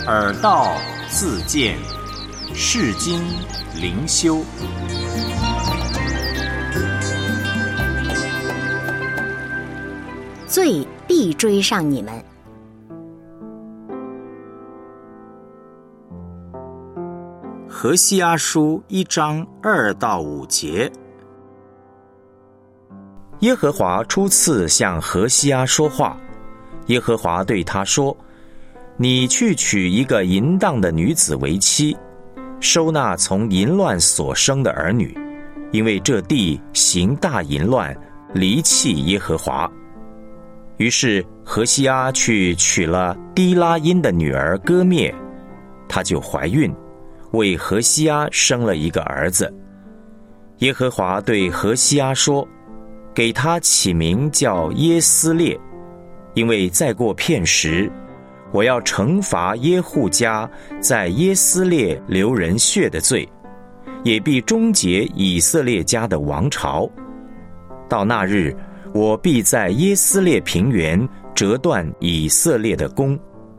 耳道自见，世经灵修。 罪必追上你们。 何西阿书1章2到5节。耶和华初次向何西阿说话，耶和华对他说：你去娶一个淫荡的女子为妻，收纳从淫乱所生的儿女，因为这地行大淫乱，离弃耶和华。于是何西阿去娶了低拉因的女儿歌灭，她就怀孕，为何西阿生了一个儿子。耶和华对何西阿说：给他起名叫耶斯列，因为再过片时，我要惩罚耶户家在耶斯列流人血的罪，也必终结以色列家的王朝。到那日，我必在耶斯列平原折断以色列的弓。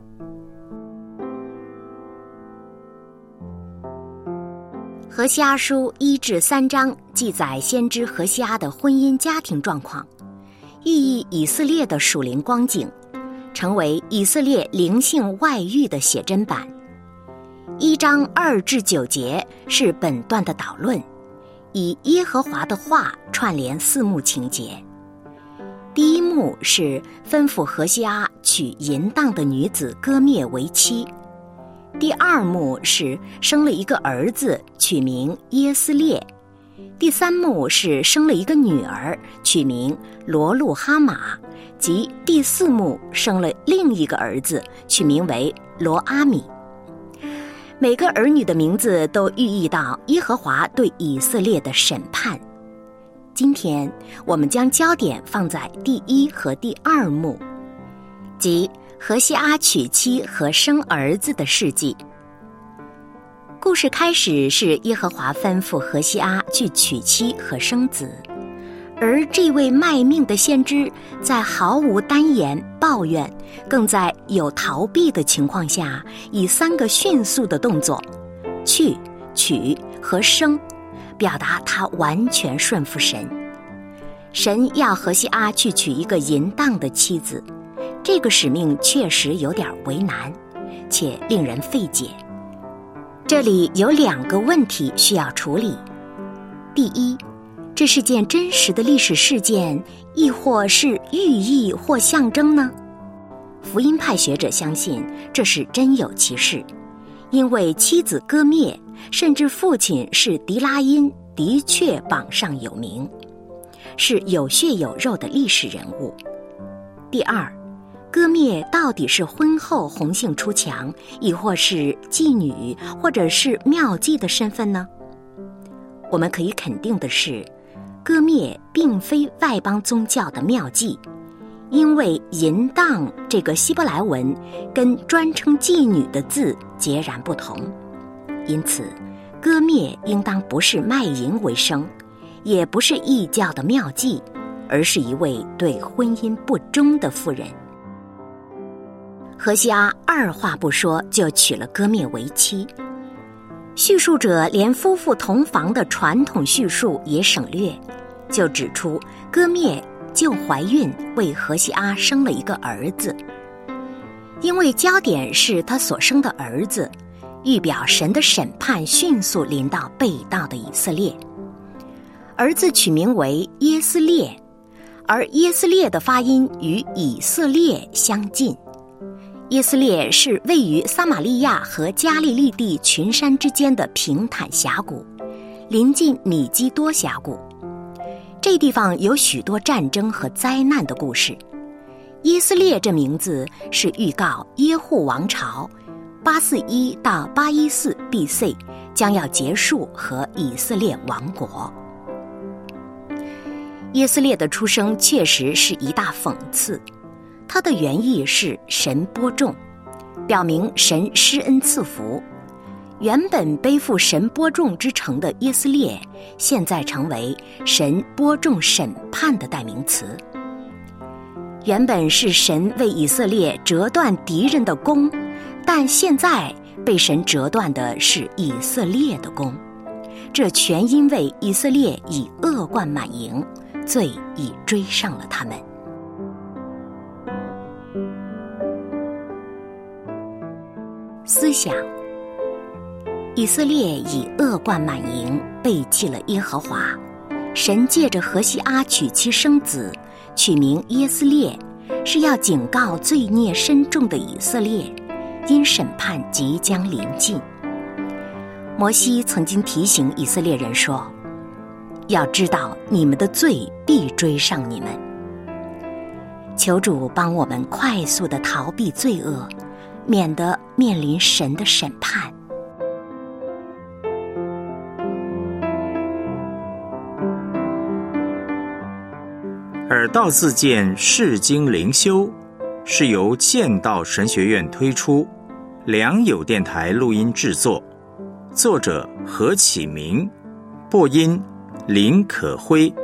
何西阿书1至3章记载先知何西阿的婚姻家庭状况，寓意以色列的属灵光景，成为以色列灵性外遇的写真版。1章2至9节是本段的导论，以耶和华的话串联4幕情节。第一幕是吩咐何西阿娶淫荡的女子歌灭为妻，第二幕是生了一个儿子，取名耶斯列，第三幕是生了一个女儿，取名罗路哈玛，及第四幕生了另一个儿子，取名为罗阿米。每个儿女的名字都寓意到耶和华对以色列的审判。今天我们将焦点放在第1和第2幕，即何西阿娶妻和生儿子的事迹。故事开始是耶和华吩咐何西阿去娶妻和生子，而这位卖命的先知在毫无单言抱怨，更在有逃避的情况下，以3个迅速的动作去、娶和生，表达他完全顺服神。神要何西阿去娶一个淫荡的妻子，这个使命确实有点为难，且令人费解。这里有2个问题需要处理。第一，这是件真实的历史事件，亦或是寓意或象征呢？福音派学者相信这是真有其事，因为妻子歌灭，甚至父亲是迪拉因，的确榜上有名，是有血有肉的历史人物。第二，歌灭到底是婚后红杏出墙，亦或是妓女，或者是妙妓的身份呢？我们可以肯定的是，歌灭并非外邦宗教的妙妓，因为淫荡这个希伯来文跟专称妓女的字截然不同，因此歌灭应当不是卖淫为生，也不是异教的妙妓，而是一位对婚姻不忠的妇人。何西阿二话不说就娶了歌灭为妻，叙述者连夫妇同房的传统叙述也省略，就指出歌灭就怀孕，为何西阿生了一个儿子。因为焦点是他所生的儿子，预表神的审判迅速临到背道的以色列。儿子取名为耶斯列，而耶斯列的发音与以色列相近。耶斯列是位于撒玛利亚和加利利地群山之间的平坦峡谷，临近米基多峡谷。这地方有许多战争和灾难的故事。耶斯列这名字是预告耶户王朝841到814 BC 将要结束和以色列亡国。耶斯列的出生确实是一大讽刺，它的原意是神播种，表明神施恩赐福。原本背负神播种之城的耶斯列，现在成为神播种审判的代名词。原本是神为以色列折断敌人的弓， 但现在被神折断的是以色列的弓，这全因为以色列以恶贯满盈，罪已追上了他们。思想：以色列以恶贯满盈背弃了耶和华，神借着何西阿娶妻生子，取名耶斯列，是要警告罪孽深重的以色列，因审判即将临近。摩西曾经提醒以色列人说，要知道你们的罪必追上你们。求主帮我们快速地逃避罪恶，免得面临神的审判。 耳道自荐释经灵修是由剑道神学院推出，良友电台录音制作，作者何启明，播音林可辉。